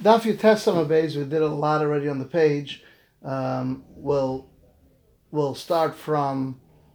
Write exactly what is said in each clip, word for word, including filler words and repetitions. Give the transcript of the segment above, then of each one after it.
Daf Yutes Amud Beis, we did a lot already on the page. Um, we'll, we'll start from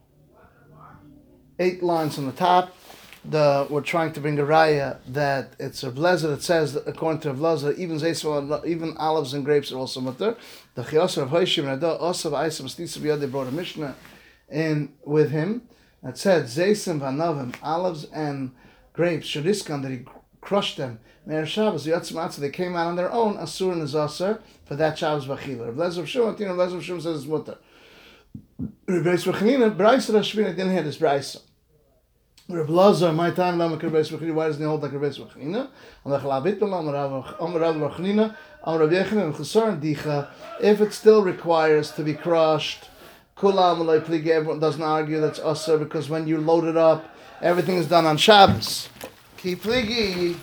eight lines on the top. The, we're trying to bring a raya that it's a blazer that says, that according to a blazer, even zayso, even olives and grapes are also mutter. The chiyosar of Hoshim and Adah also Aisam Stisa Biyad, they brought a Mishnah in with him that said zaysim vanavim, olives and grapes, shadiskan, that he crushed them. Me'er Shabbos, Yatzim they came out on their own, Asur and Azasar, for that Shabbos Bachila. Rav Lezer of Shimon, Rav Lezer of Shimon says it's mutter. Rav Beis Rechanina, Braisa Rashbina didn't hear this Braisa. Rav Lazar, my time, Lama Kerbeis Rechanina, why doesn't he hold like Kerbeis Rechanina? Amar Chalabit Balam, Amar Rav Rechanina, Amar Rav Yechon, and Chesar Dicha, if it still requires to be crushed, Kulam Alay Pligi, everyone doesn't argue that's Asur, because when you load it up, everything is done on Shabbos. Ki Pligi.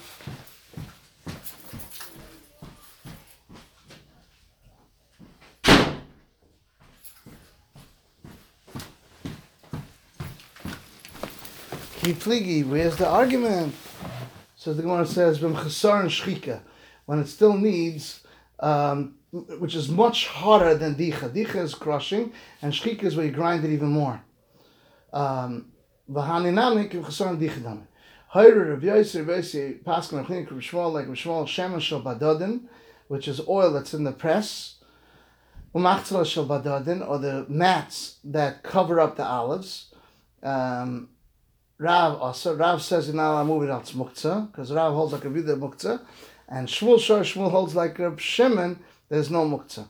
Pligi, where's the argument? So the Gemara says, "B'm chasar and shchika," when it still needs, um, which is much harder than dicha. Dicha is crushing, and shchika is where you grind it even more. V'haninamik b'm chasar and dicha dami. Hayru Rav Yossi, Rav Yossi, Paskin Rav Chinik, Rav Shmuel, like Rav Shmuel, shemen shel badadin, which is oil that's in the press. U'machtzela shel badadin, or the mats that cover up the olives. Um, Rav also, Rav says you're not allowed to move it out muktzah, because Rav holds like a Vida muktzah, and Shmuel Shor Shmuel holds like Reb Shimon, there's no muktzah.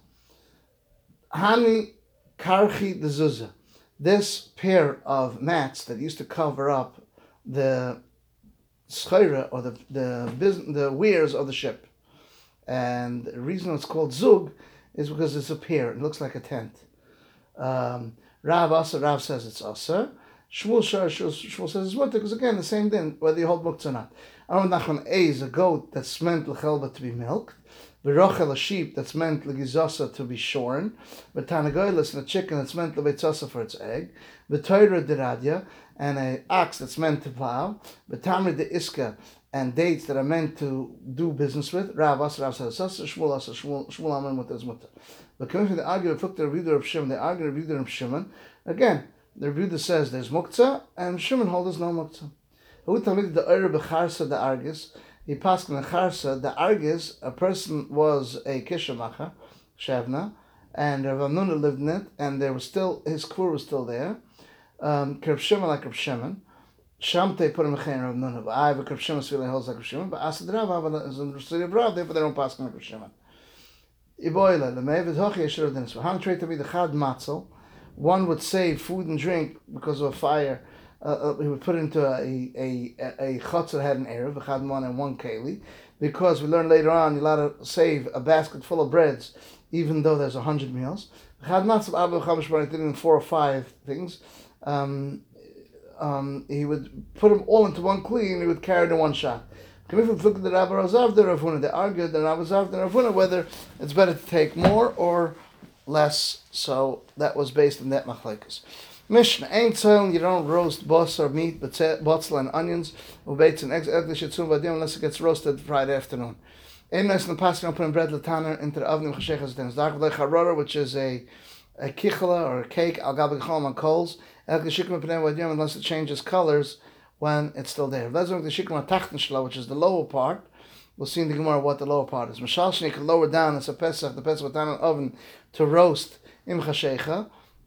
Hani karchi the zuzah. This pair of mats that used to cover up the schayra, or the the the weirs of the ship, and the reason it's called zug is because it's a pair. It looks like a tent. Um, Rav also, Rav says it's also. Shmuel Shar Shmuel says it's mutter because again the same thing whether you hold muktzah or not. Aaron Nachman A is a goat that's meant lechelba to be milked. V'rochel a sheep that's meant legizasa to be shorn. V'tanagoylis and a chicken that's meant lebeitzasa for its egg. V'toira deradya and a ox that's meant to plow. V'tamri de iska and dates that are meant to do business with. Rav Asa Rav says sasa Shmuel Asa Shmuel Shmuel Amen mutter is mutter. But coming from the argument of the Rebbe of Shimon, the argument of Rebbe of Shimon again. The Rebbe says there's muktzah, and Shimon holds no muktzah. Who tamid the Eire b'charsa the argis? He passed in the charsa the argis. A person was a kishamacha, shavna, and Rav Nuna lived in it, and there was still his kur was still there. Um, Rav Shimon like Rav Shimon. Shamte put him in Rav Nuna, but I have a Rav Shimon really holds like Rav Shimon. But Asad Rav is in the city of Rav, therefore they don't pass like Rav Shimon. Iboila the meivet hochi yeshir of dinis. How trait to be the chad matzel. One would save food and drink because of a fire. Uh, he would put it into a a a, a chutz that had an erev, a chadmon and one keli, because we learn later on you're allowed to save a basket full of breads, even though there's a hundred meals. Chadmatz did in four or five things. Um, um, he would put them all into one kli and he would carry it in one shot. If we look at the Rabbi Razav, the Ravuna, they argued the Rabbi Razav, the Ravuna, whether it's better to take more or less, so that was based on that machlekes. Mishnah ain't tzoil, you don't roast bus or meat, but botzel and onions, ubeitz and eggs, unless it gets roasted Friday afternoon. Ain't nice in the past, you don't put in bread lataner into the oven, which is a a kichla or a cake, al gabel chom on coals, unless it changes colors when it's still there. Which is the lower part. We'll see in the Gemara what the lower part is. Mashal you can lower down as a Pesach, the Pesach with an oven to roast im chashecha,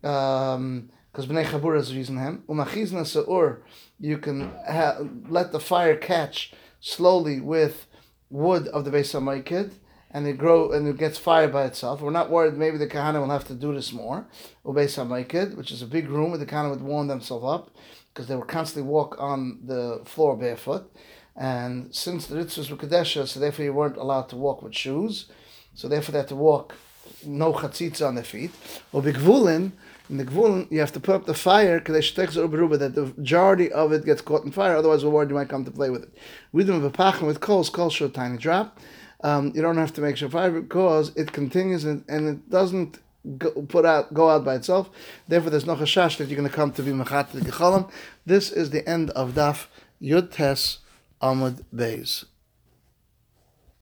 um, because Bnei Chabura is using him. Umachizna se'ur, you can ha- let the fire catch slowly with wood of the Beis HaMaikid, and it grow and it gets fired by itself. We're not worried maybe the Kahana will have to do this more. Ubeis HaMaikid, which is a big room where the Kahana would warm themselves up, because they would constantly walk on the floor barefoot. And since the Ritzvahs were Kadesha, so therefore you weren't allowed to walk with shoes. So therefore they had to walk no chatzitza on their feet. Or B'Gvulin, in the Gvulin, you have to put up the fire, because that the majority of it gets caught in fire, otherwise we're worried you might come to play with it. With them, with coals, coals show a tiny drop. Um, you don't have to make sure fire, because it continues and, and it doesn't go, put out, go out by itself. Therefore there's no chashash that you're going to come to be Mechat Gechalam. This is the end of Daf Yud Tes Amud Beis.